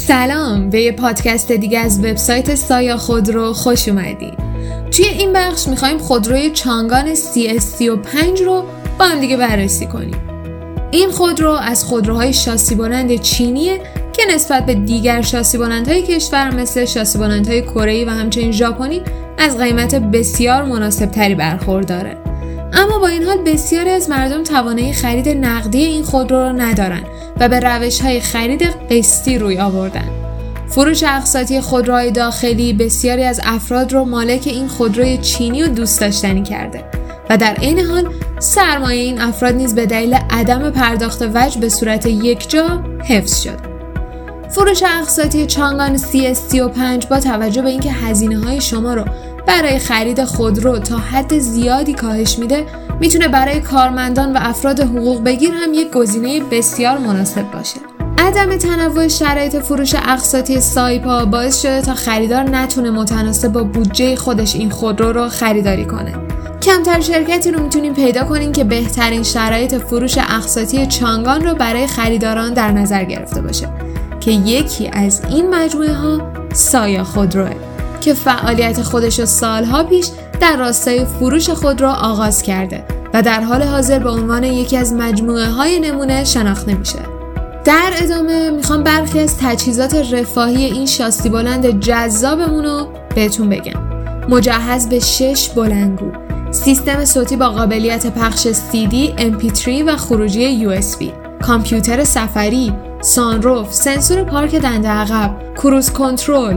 سلام، به یه پادکست دیگه از وبسایت سایا خودرو خوش اومدید. توی این بخش میخوایم خودروی چانگان CS35 رو با هم دیگه بررسی کنیم. این خودرو از خودروهای شاسی بلند چینیه که نسبت به دیگر شاسی بلندهای کشور مثل شاسی بلندهای کره‌ای و همچنین ژاپنی از قیمت بسیار مناسب تری برخورداره. اما با این حال بسیاری از مردم توانایی خرید نقدی این خودرو رو ندارن و به روش‌های خرید قسطی روی آوردن. فروش اقساطی خودروهای داخلی بسیاری از افراد رو مالک این خودروی چینی و دوست داشتنی کرده و در این حال سرمایه این افراد نیز به دلیل عدم پرداخت وجه به صورت یکجا حفظ شده. فروش اقساطی چانگان CS35 با توجه به اینکه هزینه‌های شما رو برای خرید خودرو تا حد زیادی کاهش میده، میتونه برای کارمندان و افراد حقوق بگیر هم یک گزینه بسیار مناسب باشه. عدم تنوع شرایط فروش اقساطی سایپا باعث شده تا خریدار نتونه متناسب با بودجه خودش این خودرو رو خریداری کنه. کمتر شرکتی رو میتونیم پیدا کنیم که بهترین شرایط فروش اقساطی چانگان رو برای خریداران در نظر گرفته باشه که یکی از این مجموعه ها سایا خودروه که فعالیت خودش رو سالها پیش در راستای فروش خودرو آغاز کرده و در حال حاضر به عنوان یکی از مجموعه های نمونه شناخته میشه. در ادامه میخوام برخی از تجهیزات رفاهی این شاسی بلند جذابمون رو بهتون بگم. مجهز به 6 بلندگو، سیستم صوتی با قابلیت پخش CD، MP3 و خروجی USB، کامپیوتر سفری، سانروف، سنسور پارک دنده عقب، کروز کنترل،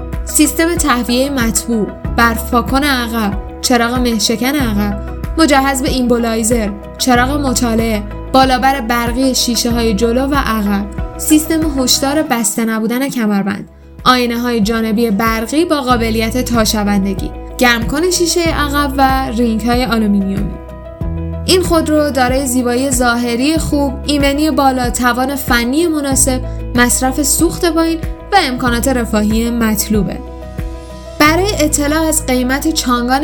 سیستم تهویه مطبوع، برف پاکن عقب، چراغ مهشکن عقب، مجهز به ایمبولایزر، چراغ مطالعه، بالابر برقی شیشه های جلو و عقب، سیستم هشدار بسته نبودن کمربند، آینه های جانبی برقی با قابلیت تاشوندگی، گرمکن شیشه عقب و رینگ های آلومینیومی. این خودرو دارای زیبایی ظاهری خوب، ایمنی بالا، توان فنی مناسب، مصرف سوخت پایین و امکانات رفاهی مطلوبه. برای اطلاع از قیمت چانگان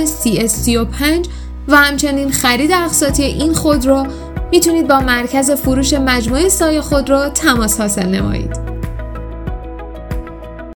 CS35 و همچنین خرید اقساطی این خودرو میتونید با مرکز فروش مجموعه سایا خودرو تماس حاصل نمایید.